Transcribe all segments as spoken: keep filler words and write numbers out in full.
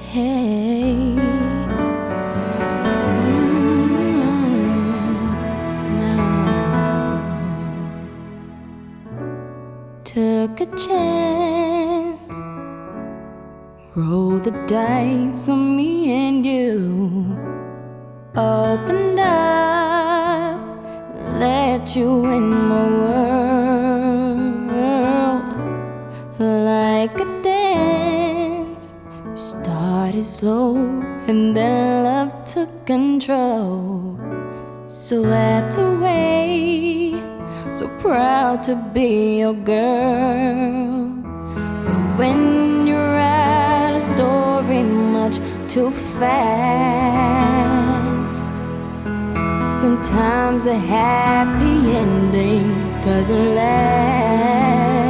Hey, mm, no. Took a chance, roll the dice on me and you. Opened up, let you in my world. Like a dance, we started slow and then love took control. Swept away, so proud to be your girl. But when you write a story much too fast, sometimes a happy ending doesn't last.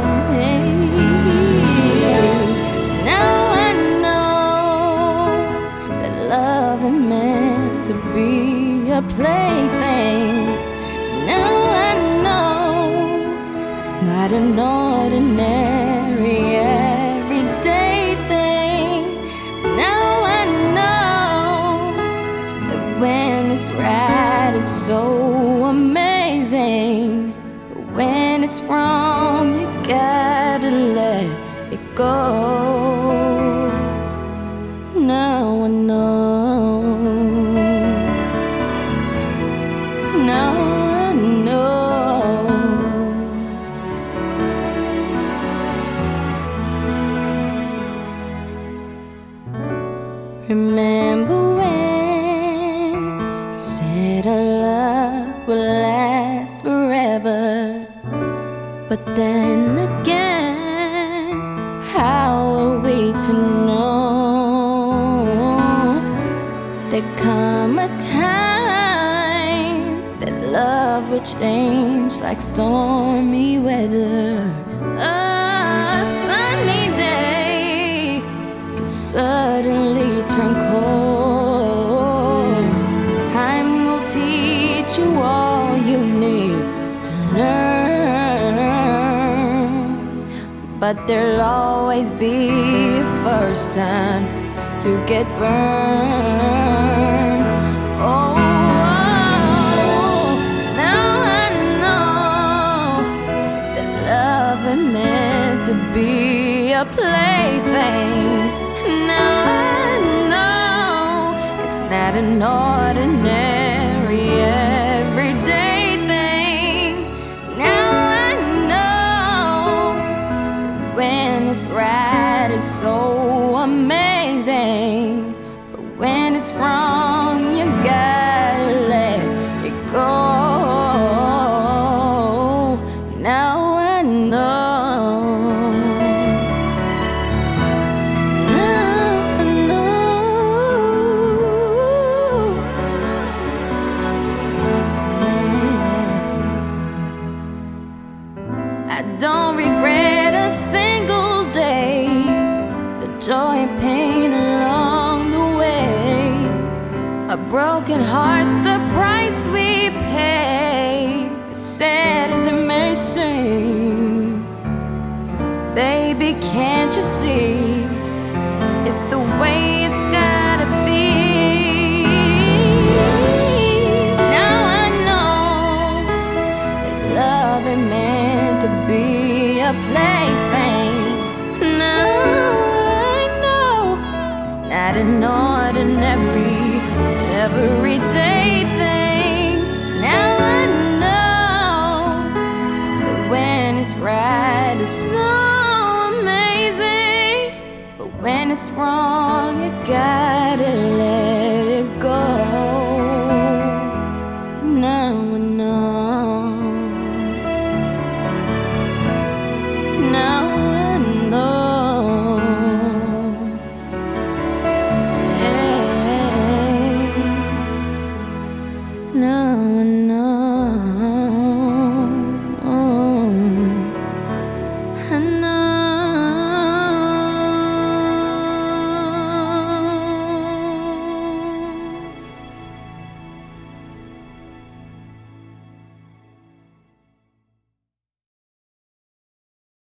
Now I know that love is meant to be a plaything. Now I know it's not an ordinary everyday thing. Now I know that when it's right, it's so amazing. But when it's wrong, you gotta let it go. Now I know. Now I know. Remember when you said our love will last forever? But then again, how are we to know? There'd come a time that love would change like stormy weather. A sunny day could suddenly turn cold. Time will teach you all you need to learn, but there'll always be a first time you get burned. Oh, oh, now I know that love is meant to be a plaything. Now I know it's not an ordinary everyday thing. Now I know that when it's right, it's so amazing. But when it's wrong, you gotta let it go. Now I know. Now I know. Yeah. I don't regret a single day, the joy and pain along the way. A broken heart's the price we pay, as sad as it may seem. Baby, can't you see? It's the way it's gotta be. Now I know that love is meant to be a plaything. Now I know it's not an ordinary everyday thing. Now I know that when it's right, it's so amazing. But when it's wrong, you gotta let